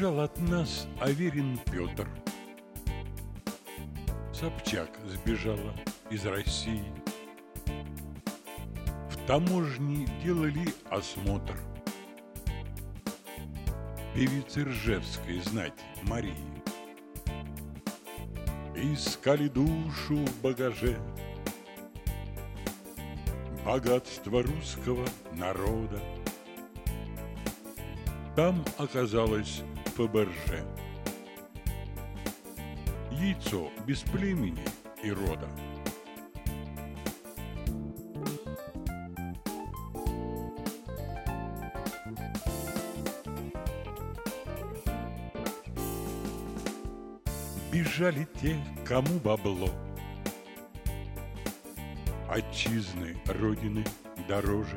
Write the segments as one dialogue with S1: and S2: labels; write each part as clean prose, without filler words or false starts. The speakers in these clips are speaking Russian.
S1: Сбежал от нас Аверин Петр. Собчак сбежала из России. В таможне делали осмотр певицы Ржевской знати Марии. Искали душу в багаже богатство русского народа. Там оказалось Фаберже. Яйцо без племени и рода. Бежали те, кому бабло отчизны, родины дороже.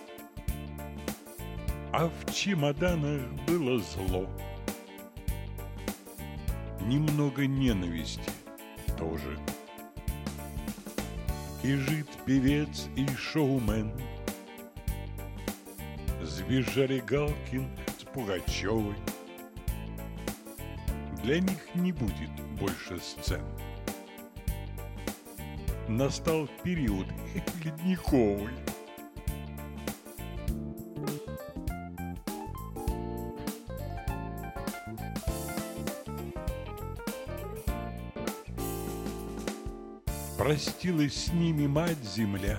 S1: А в чемоданах было зло, немного ненависти тоже. Бежит певец и шоумен. Сбежали Галкин с Пугачевой. Для них не будет больше сцен. Настал период ледниковый. Простилась с ними мать-земля,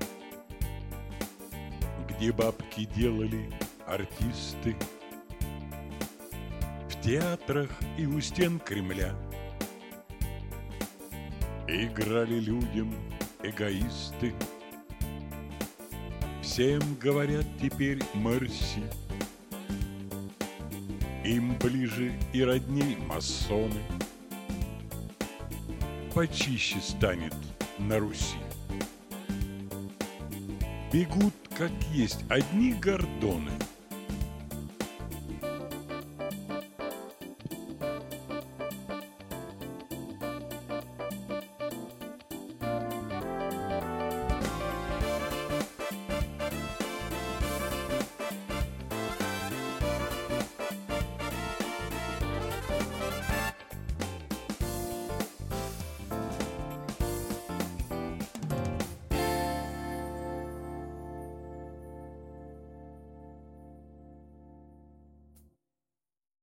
S1: где бабки делали артисты, в театрах и у стен Кремля. Играли людям эгоисты. Всем говорят теперь мерси. Им ближе и родней масоны. Почище станет на Руси. Бегут, как есть, одни гордоны.